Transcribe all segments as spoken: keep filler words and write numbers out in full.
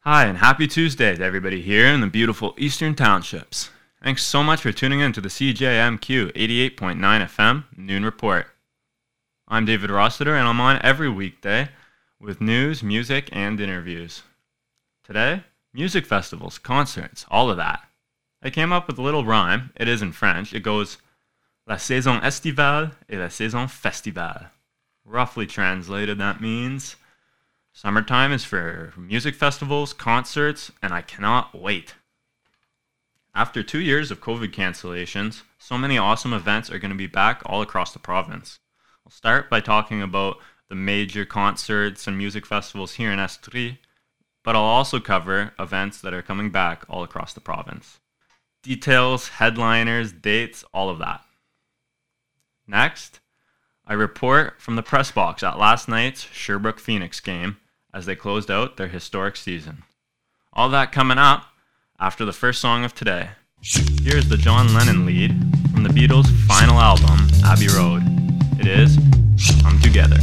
Hi, and happy Tuesday to everybody here in the beautiful Eastern Townships. Thanks so much for tuning in to the C J M Q eighty-eight point nine F M Noon Report. I'm David Rossiter, and I'm on every weekday with news, music, and interviews. Today, music festivals, concerts, all of that. I came up with a little rhyme. It is in French. It goes, La saison estivale et la saison festivale. Roughly translated, that means summertime is for music festivals, concerts, and I cannot wait. After two years of COVID cancellations, so many awesome events are going to be back all across the province. I'll start by talking about the major concerts and music festivals here in Estrie, but I'll also cover events that are coming back all across the province. Details, headliners, dates, all of that. Next, I report from the press box at last night's Sherbrooke Phoenix game as they closed out their historic season. All that coming up after the first song of today. Here's the John Lennon lead from the Beatles' final album, Abbey Road. It is Come Together.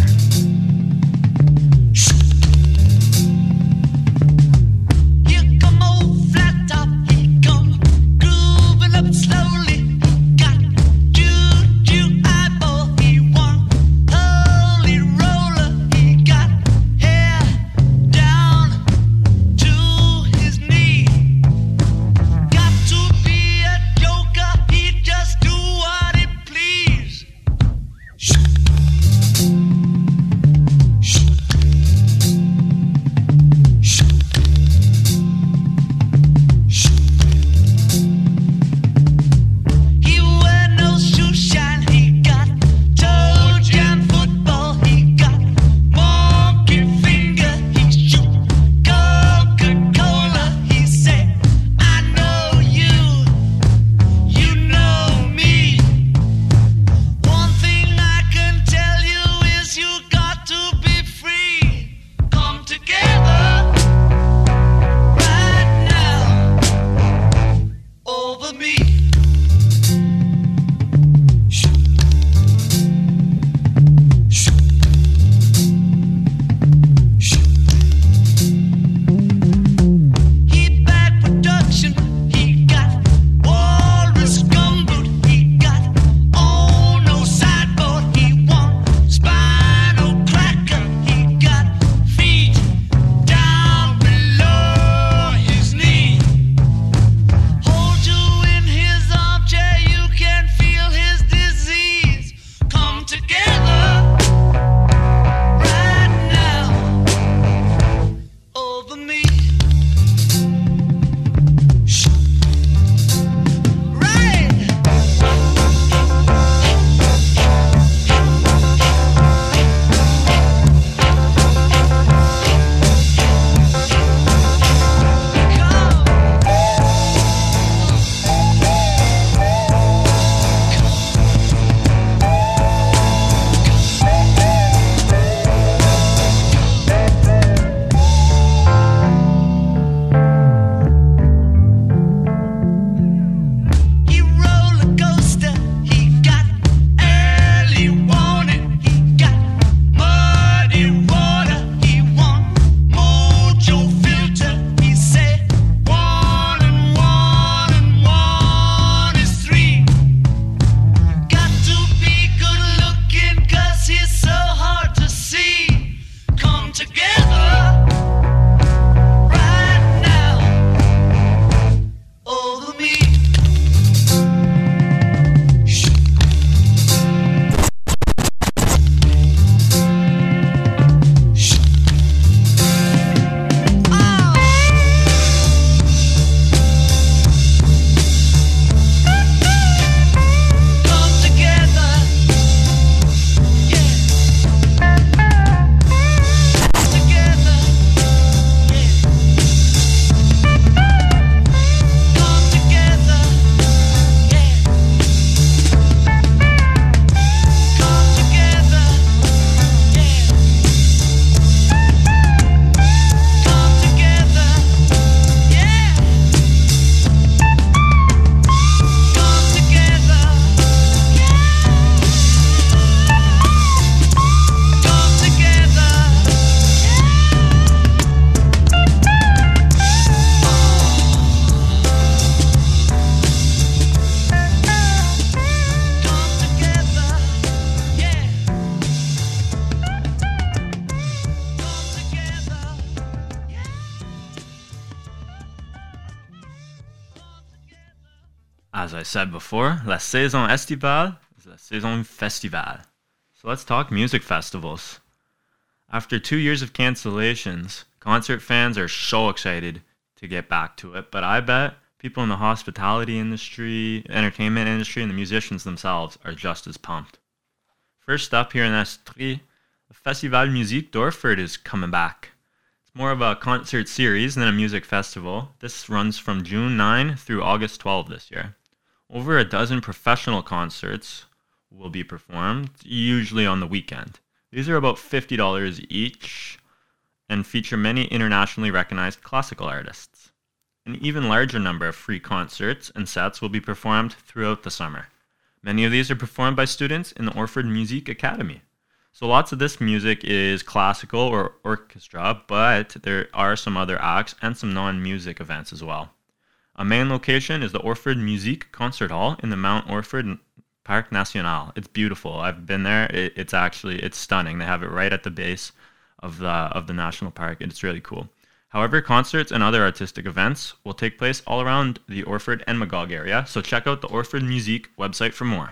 As I said before, la saison estivale is la saison festival. So let's talk music festivals. After two years of cancellations, concert fans are so excited to get back to it, but I bet people in the hospitality industry, entertainment industry, and the musicians themselves are just as pumped. First up here in Estrie, the Festival Musique d'Orford is coming back. It's more of a concert series than a music festival. This runs from June ninth through August twelfth this year. Over a dozen professional concerts will be performed, usually on the weekend. These are about fifty dollars each and feature many internationally recognized classical artists. An even larger number of free concerts and sets will be performed throughout the summer. Many of these are performed by students in the Orford Musique Academy. So lots of this music is classical or orchestra, but there are some other acts and some non-music events as well. A main location is the Orford Musique Concert Hall in the Mount Orford Parc National. It's beautiful. I've been there. It, it's actually, it's stunning. They have it right at the base of the of the national park. It's really cool. However, concerts and other artistic events will take place all around the Orford and Magog area, so check out the Orford Musique website for more.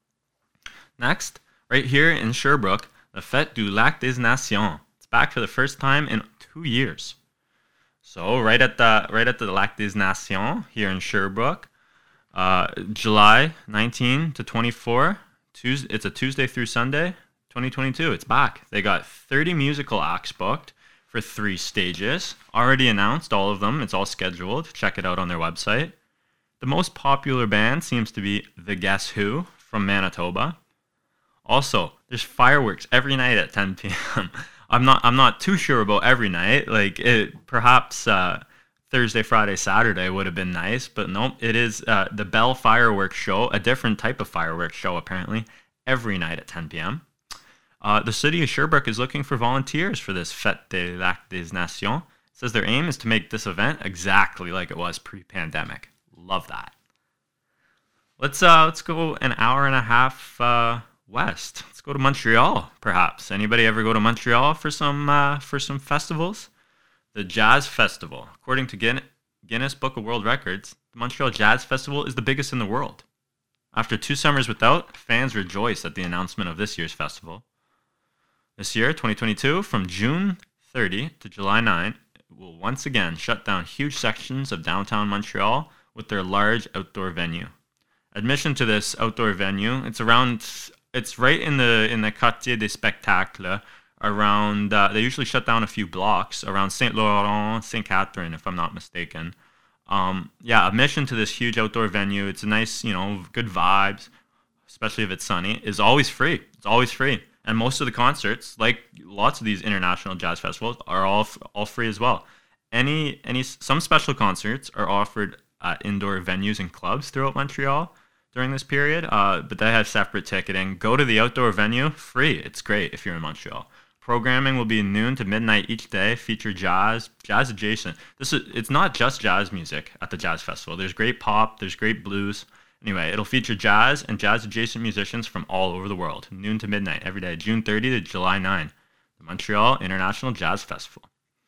Next, right here in Sherbrooke, the Fête du Lac des Nations. It's back for the first time in two years. So right at the right at the Lac des Nations here in Sherbrooke, uh, July nineteenth to twenty-fourth. Tuesday, it's a Tuesday through Sunday, twenty twenty-two. It's back. They got thirty musical acts booked for three stages. Already announced, all of them. It's all scheduled. Check it out on their website. The most popular band seems to be The Guess Who from Manitoba. Also, there's fireworks every night at ten p.m. I'm not I'm not too sure about every night. Like it, perhaps uh, Thursday, Friday, Saturday would have been nice, but nope. It is uh, the Bell Fireworks Show, a different type of fireworks show apparently, every night at ten p.m. Uh, the city of Sherbrooke is looking for volunteers for this Fête des Lacs des Nations. It says their aim is to make this event exactly like it was pre-pandemic. Love that. Let's uh, let's go an hour and a half uh, west. Let's go to Montreal, perhaps. Anybody ever go to Montreal for some uh, for some festivals? The Jazz Festival. According to Guin- Guinness Book of World Records, the Montreal Jazz Festival is the biggest in the world. After two summers without, fans rejoice at the announcement of this year's festival. This year, twenty twenty-two, from June thirtieth to July ninth, will once again shut down huge sections of downtown Montreal with their large outdoor venue. Admission to this outdoor venue, it's around, it's right in the in the Quartier des Spectacles, around, uh, they usually shut down a few blocks, around Saint Laurent, Saint Catherine, if I'm not mistaken. Um, yeah, admission to this huge outdoor venue, it's a nice, you know, good vibes, especially if it's sunny, is always free. It's always free. And most of the concerts, like lots of these international jazz festivals, are all all free as well. Any any some special concerts are offered at indoor venues and clubs throughout Montreal during this period, uh, but they have separate ticketing. Go to the outdoor venue, free. It's great if you're in Montreal. Programming will be noon to midnight each day. Feature jazz, jazz adjacent. This is it's not just jazz music at the jazz festival. There's great pop. There's great blues. Anyway, it'll feature jazz and jazz-adjacent musicians from all over the world, noon to midnight every day, June thirtieth to July ninth, the Montreal International Jazz Festival.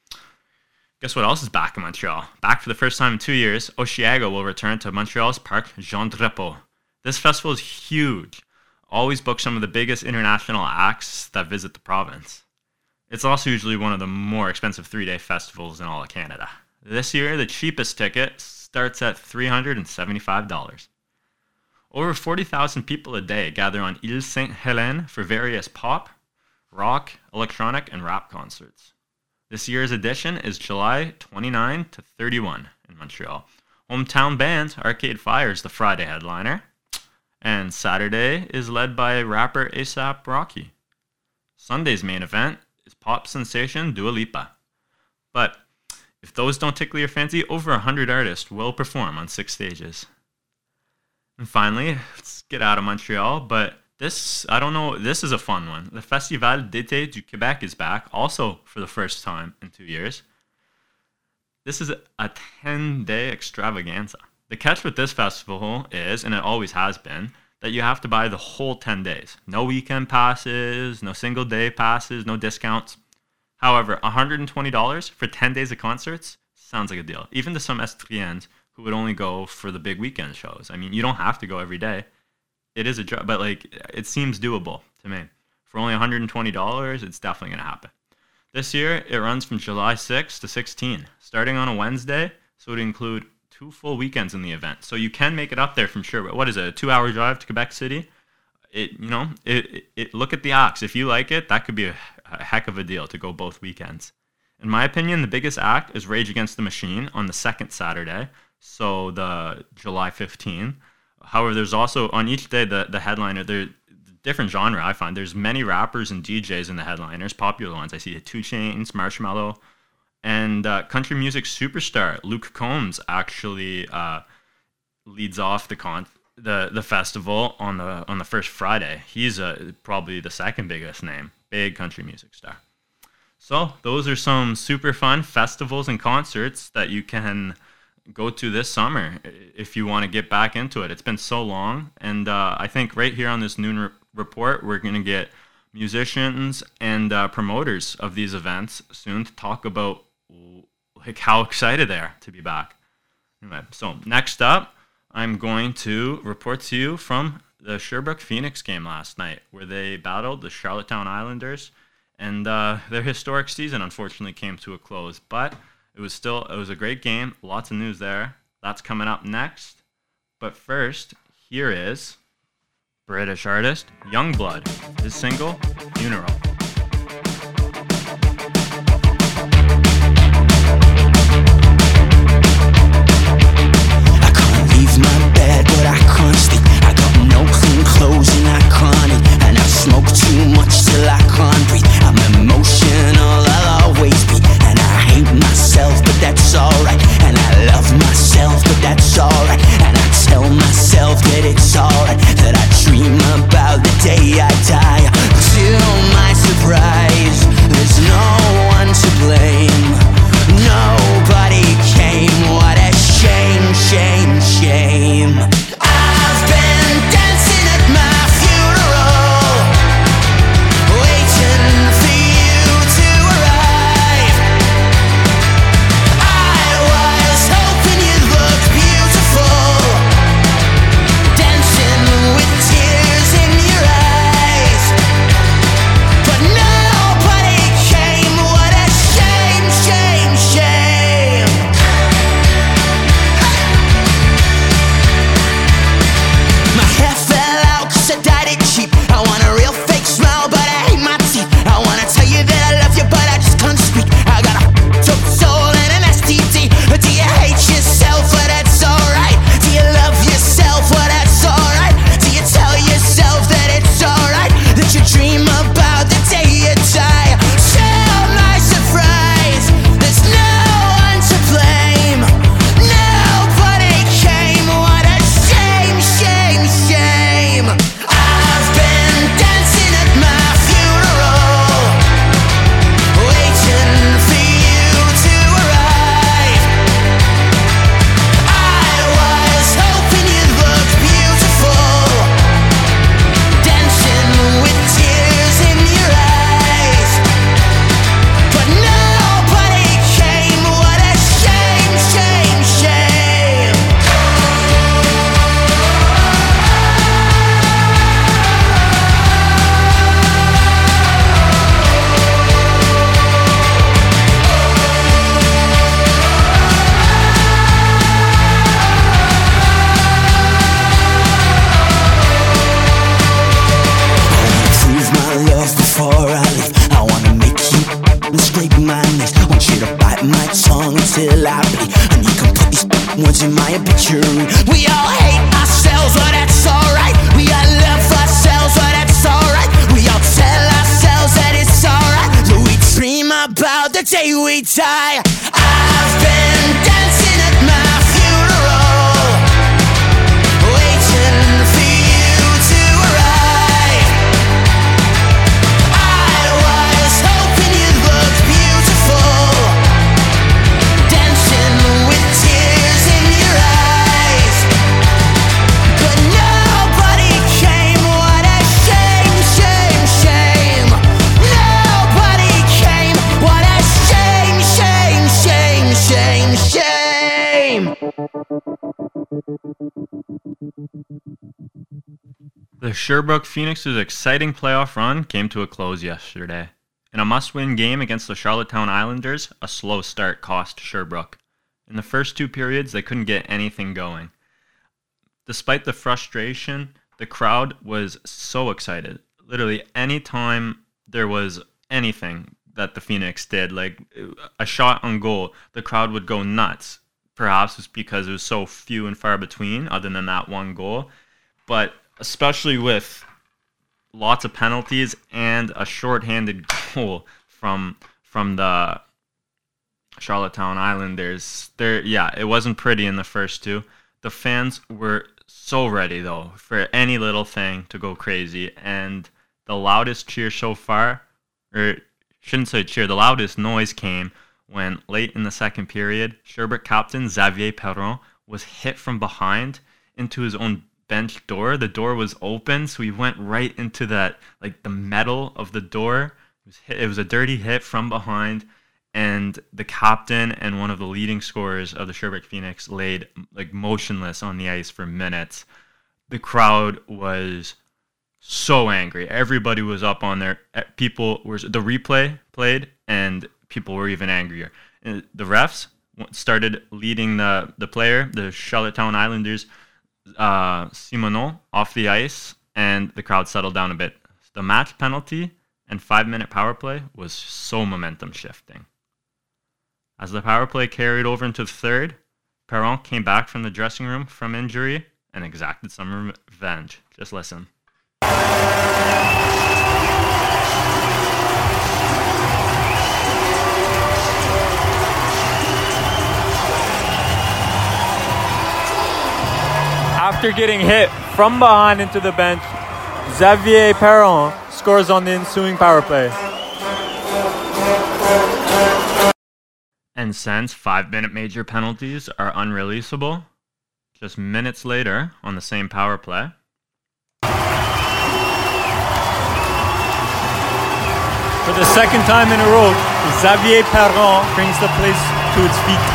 Guess what else is back in Montreal? Back for the first time in two years, Osheaga will return to Montreal's Parc Jean Drapeau. This festival is huge. Always book some of the biggest international acts that visit the province. It's also usually one of the more expensive three-day festivals in all of Canada. This year, the cheapest ticket starts at three hundred seventy-five dollars. Over forty thousand people a day gather on Ile Sainte-Hélène for various pop, rock, electronic, and rap concerts. This year's edition is July twenty-ninth to thirty-first in Montreal. Hometown band Arcade Fire is the Friday headliner, and Saturday is led by rapper A$AP Rocky. Sunday's main event is pop sensation Dua Lipa. But if those don't tickle your fancy, over one hundred artists will perform on six stages. And finally, let's get out of Montreal, but this, I don't know, this is a fun one. The Festival d'été du Québec is back, also for the first time in two years. This is a ten-day extravaganza. The catch with this festival is, and it always has been, that you have to buy the whole ten days. No weekend passes, no single day passes, no discounts. However, one hundred twenty dollars for ten days of concerts sounds like a deal, even to some Estriens who would only go for the big weekend shows. I mean, you don't have to go every day. It is a job, but like it seems doable to me. For only one hundred twenty dollars, it's definitely going to happen. This year, it runs from July sixth to sixteenth, starting on a Wednesday, so it would include two full weekends in the event. So you can make it up there from Sherbrooke. What is it, a two-hour drive to Quebec City? It, you know, it, it, it look at the acts. If you like it, that could be a, a heck of a deal to go both weekends. In my opinion, the biggest act is Rage Against the Machine on the second Saturday, so the July fifteenth. However, there's also, on each day, the, the headliner, there different genre, I find. There's many rappers and D Js in the headliners, popular ones. I see two Chainz, Marshmello, and uh, country music superstar Luke Combs actually uh, leads off the con the the festival on the on the first Friday. He's uh, probably the second biggest name, big country music star. So those are some super fun festivals and concerts that you can go to this summer if you want to get back into it. It's been so long, and uh, I think right here on this noon re- report, we're going to get musicians and uh, promoters of these events soon to talk about like how excited they are to be back. Anyway, so next up, I'm going to report to you from the Sherbrooke Phoenix game last night, where they battled the Charlottetown Islanders, and uh, their historic season unfortunately came to a close, but it was still it was a great game. Lots of news there. That's coming up next. But first, here is British artist Youngblood, his single Funeral. I can't leave my bed, but I can't sleep. I got no clean clothes and I can't eat, and I smoke too much till I can't breathe. I'm emotional, I'll always be, and I hate myself, but that's alright. And I love myself, but that's alright. And I tell myself that it's alright, that I dream about the day I die. To my surprise, there's no one to blame. Nobody came, what a shame, shame, shame. I've been dancing at my funeral, waiting for you to arrive. I was hoping you'd look beautiful, dancing with tears in your eyes. But nobody came, what a shame, shame, shame. My hair fell out cause I dyed it cheap. I want a real fake smile, but I hate my teeth. I wanna tell you that I love you, but I just can't speak. I got a dope soul and an S T D. Do you hate yourself? Well, that's alright. Do you love yourself? Well, that's alright. Do you tell yourself that it's alright, that you dream about the day you die? To my surprise, there's no one to blame. Nobody came, what a shame, shame, shame. I've been dancing at my funeral, waiting for you to arrive. I was hoping you'd look beautiful, dancing with tears in your eyes. But nobody came, what a shame, shame, shame. Prove my love before I leave. I wanna make you and scrape my knees. Want you to bite my tongue until I bleed, and you can put these words in my obituary. We all hate ourselves, but that's alright. We all love ourselves, but that's alright. We all tell ourselves that it's alright, but we dream about the day we die. I've been dancing at my funeral, waiting for you to arrive. I was hoping you'd look beautiful, dancing with tears in your eyes. But nobody came, what a shame, shame, shame. Nobody came, what a shame, shame, The Sherbrooke Phoenix's exciting playoff run came to a close yesterday. In a must-win game against the Charlottetown Islanders, a slow start cost Sherbrooke. In the first two periods, they couldn't get anything going. Despite the frustration, the crowd was so excited. Literally, any time there was anything that the Phoenix did, like a shot on goal, the crowd would go nuts. Perhaps it's because it was so few and far between, other than that one goal. But especially with lots of penalties and a shorthanded goal from from the Charlottetown Islanders, there, yeah, it wasn't pretty in the first two. The fans were so ready, though, for any little thing to go crazy. And the loudest cheer so far, or shouldn't say cheer, the loudest noise came when late in the second period, Sherbrooke captain Xavier Perron was hit from behind into his own bench door. The door was open, so he went right into that, like the metal of the door. It was, hit, it was a dirty hit from behind, and the captain and one of the leading scorers of the Sherbrooke Phoenix laid like motionless on the ice for minutes. The crowd was so angry. Everybody was up on their people were the replay played, and people were even angrier. And the refs started leading the the player, the Charlottetown Islanders, uh, Simoneau, off the ice, and the crowd settled down a bit. The match penalty and five-minute power play was so momentum shifting. As the power play carried over into the third, Perron came back from the dressing room from injury and exacted some revenge. Just listen. After getting hit from behind into the bench, Xavier Perron scores on the ensuing power play. And since five-minute major penalties are unreleasable, just minutes later on the same power play, for the second time in a row, Xavier Perron brings the place to its feet.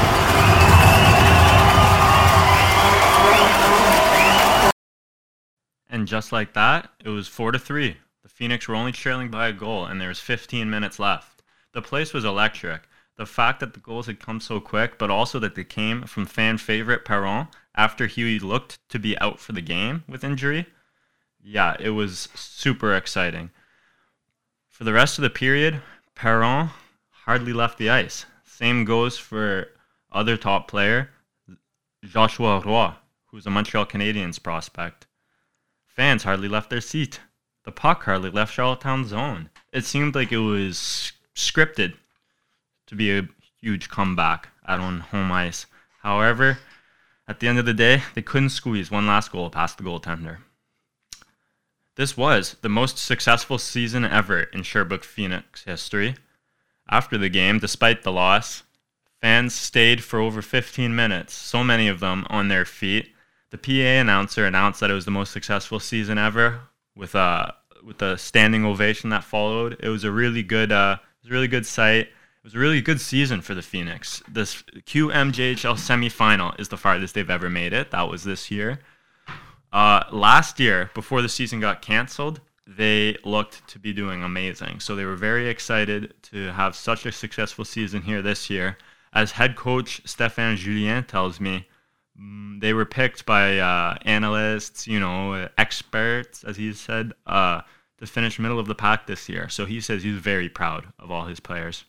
And just like that, it was four to three. The Phoenix were only trailing by a goal, and there was fifteen minutes left. The place was electric. The fact that the goals had come so quick, but also that they came from fan favorite Perron after he looked to be out for the game with injury, yeah, it was super exciting. For the rest of the period, Perron hardly left the ice. Same goes for other top player, Joshua Roy, who's a Montreal Canadiens prospect. Fans hardly left their seat. The puck hardly left Charlottetown's zone. It seemed like it was scripted to be a huge comeback out on home ice. However, at the end of the day, they couldn't squeeze one last goal past the goaltender. This was the most successful season ever in Sherbrooke Phoenix history. After the game, despite the loss, fans stayed for over fifteen minutes, so many of them on their feet. The P A announcer announced that it was the most successful season ever, with a with a standing ovation that followed. It was a really good, uh, it was a really good sight. It was a really good season for the Phoenix. This Q M J H L semifinal is the farthest they've ever made it. That was this year. Uh, last year, before the season got canceled, they looked to be doing amazing. So they were very excited to have such a successful season here this year. As head coach Stéphane Julien tells me, they were picked by uh, analysts, you know, experts, as he said, uh, to finish middle of the pack this year. So he says he's very proud of all his players.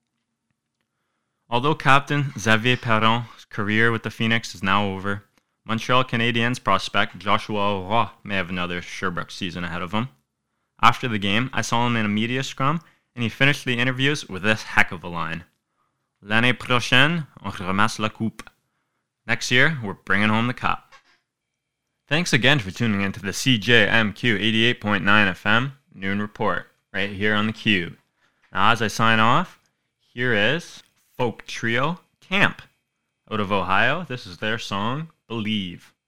Although captain Xavier Perron's career with the Phoenix is now over, Montreal Canadiens prospect Joshua Roy may have another Sherbrooke season ahead of him. After the game, I saw him in a media scrum, and he finished the interviews with this heck of a line. L'année prochaine, on ramasse la coupe. Next year, we're bringing home the cup. Thanks again for tuning into the C J M Q eighty-eight point nine F M Noon Report, right here on the Cube. Now, as I sign off, here is folk trio Camp out of Ohio. This is their song, Believe.